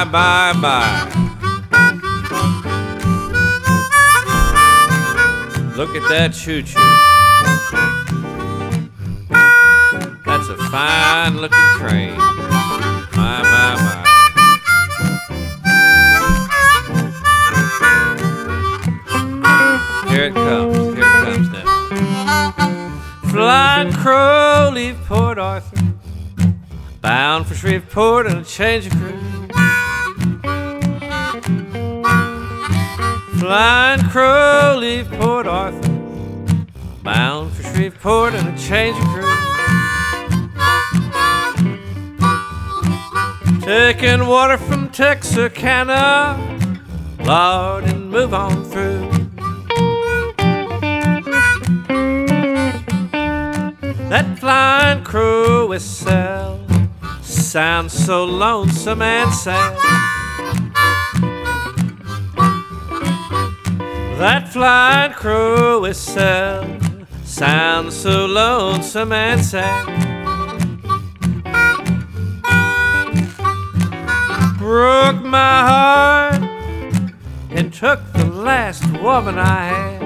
my, my. Look at that choo-choo. That's a fine-looking train. My, my, my. Here it comes now. Flying crow, leave Port Arthur, bound for Shreveport and a change of crew. Flying crow, leave Port Arthur, bound for Shreveport and a change of crew. Taking water from Texarkana, Lord, and move on through. That flying crow whistle sounds so lonesome and sad. That flying crow whistle sounds so lonesome and sad. Broke my heart and took the last woman I had.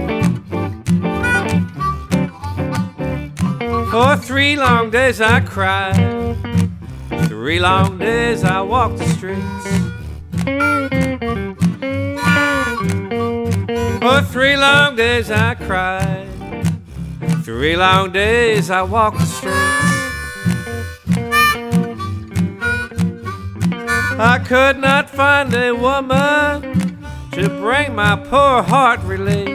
For 3 long days I cried, 3 long days I walked the streets. For 3 long days I cried, 3 long days I walked the streets. I could not find a woman to bring my poor heart relief.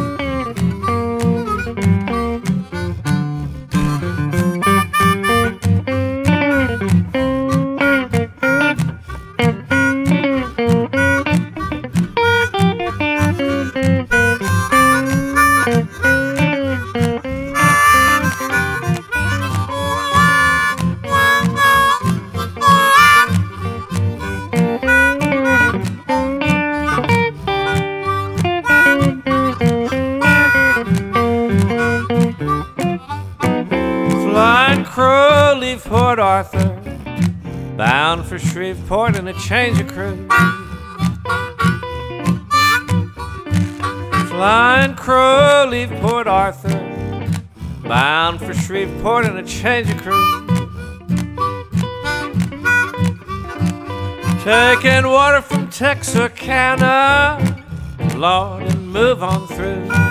Flying crow, leave Port Arthur, bound for Shreveport and a change of crew. Flying crow, leave Port Arthur, bound for Shreveport and a change of crew. Taking water from Texarkana, Lord, and move on through.